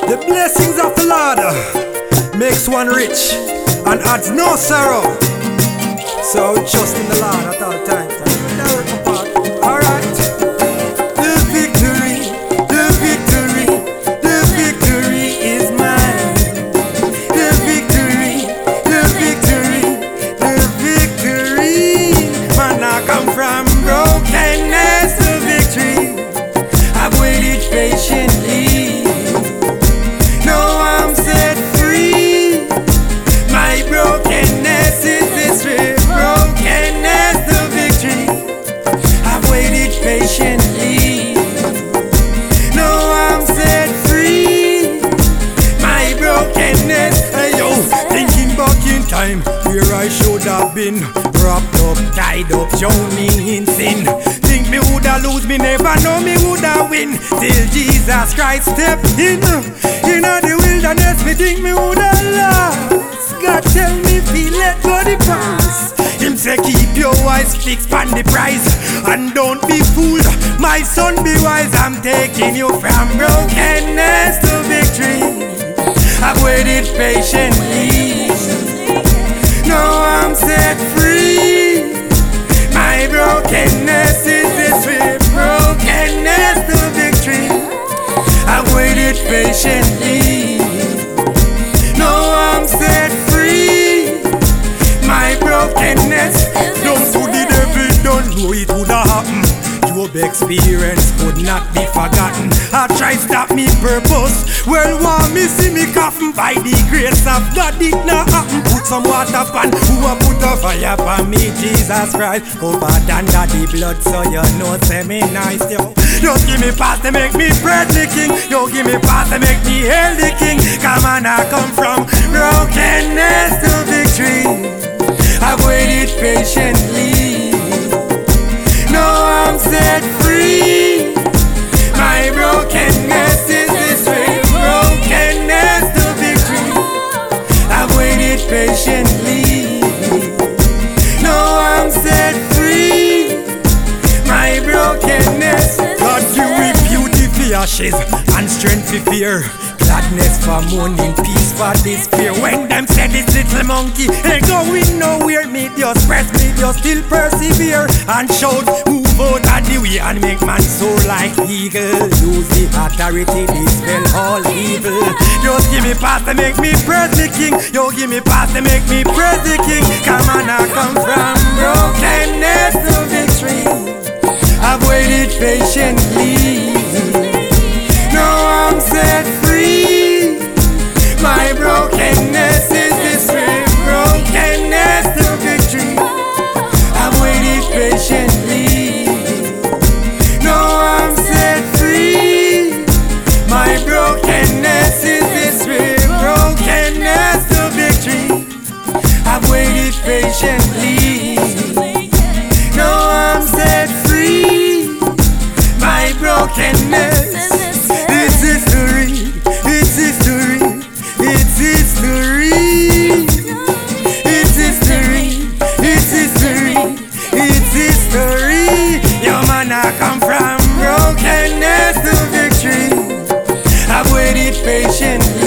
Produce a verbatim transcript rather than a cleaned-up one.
The blessings of the Lord makes one rich and adds no sorrow. So we trust in the Lord at all times. Alright. The victory, the victory, the victory is mine. The victory, the victory, the victory. Man, I come from brokenness to victory. I've waited patiently. Patiently, no, I'm set free. My brokenness, hey yo, thinking back in time where I should have been wrapped up, tied up, drowning in sin. Think me woulda lose, me never know me woulda win. Till Jesus Christ stepped in. In the wilderness, me think me woulda lost. God tell me fi let go the past. Him say keep your eyes fixed on the prize and don't be fooled, my son, be wise. I'm taking you from brokenness to victory. I've waited patiently. Now I'm set free. My brokenness is this way. Brokenness to victory. I've waited patiently. Now I'm set free. My brokenness, don't do the devil, don't know it woulda happen. Job experience could not be forgotten. I try stop me purpose. Well, want me see me coffin. By the grace of God it not happen. Put some water pan, who a put a fire pan me, Jesus Christ. Covered under the blood, so you know say me nice, yo. Just give me pass to make me praise the King. Yo, give me pass to make me hail the King. Come on, I come from brokenness to victory. I've waited patiently. Now I'm set free. My brokenness is this way. Brokenness to victory. I've waited patiently. Now I'm set free. My brokenness. God, you with beauty for ashes and strength for fear. Gladness for mourning, peace for despair. When them said this little monkey ain't going nowhere, me just press, me just still persevere and shout, move out of the way and make man soar like eagle. Use the authority, dispel all evil. Just give me pass to make me praise the King. Yo, give me pass to make me praise the King. Come on, I come from brokenness to victory. I've waited patiently. Now I'm set free. My brokenness is this way. Brokenness to victory. I've waited patiently. Now I'm set free. My brokenness is this way. Brokenness to victory. I've waited patiently. Now I'm set free. My brokenness. It's history. It's history. It's history. It's history. It's history. It's history. Yo, man, I come from brokenness to victory. I've waited patiently.